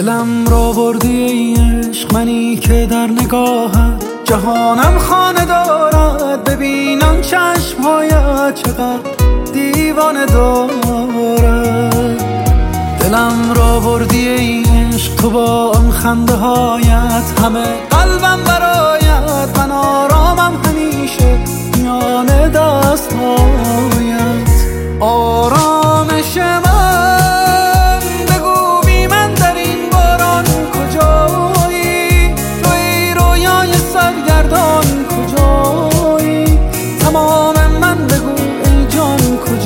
دلم را بردی ای عشق، منی که در نگاهت جهانم خانه دارد. ببینم چشمهایت چقدر دیوانه دارد. دلم را بردی ای عشق، تو با آن خنده هایت همه قلبم برایت. من آرامم همیشه میان دست هایت. آرامش من بگو بی من در این باران کجایی؟ توی رویای سرگردان کجایی؟ تمام من بگو ای جان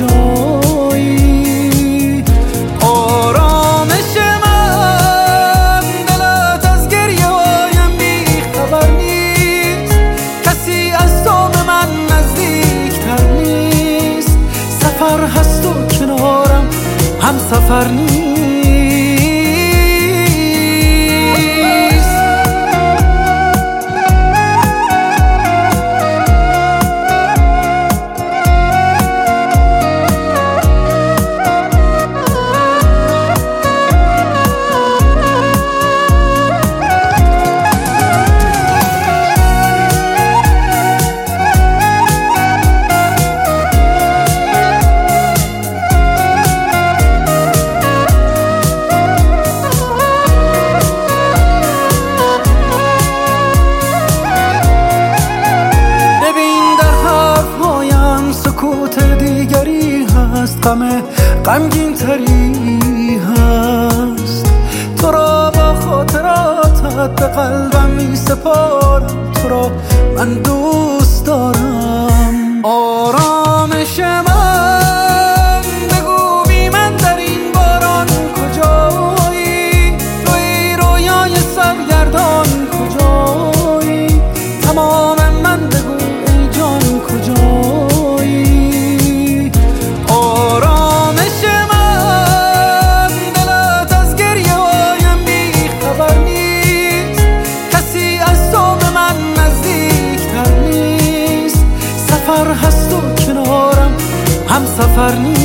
کجایی؟ آرامش من دلت از گریه هایم بی خبر نیست. کسی از تو به من نزدیکتر نیست. سفر هست و کنارم هم سفر نیست. غمگین تری هست. تو را با خاطراتت به قلبم می سپارم. تو را من دوست دارم. آرامش من بگو بی من در این باران کجایی؟ توی رویای سرگردان کجایی؟ تمام من بگو ای جان کجایی؟ سفر هست و کنارم هم سفر نیست.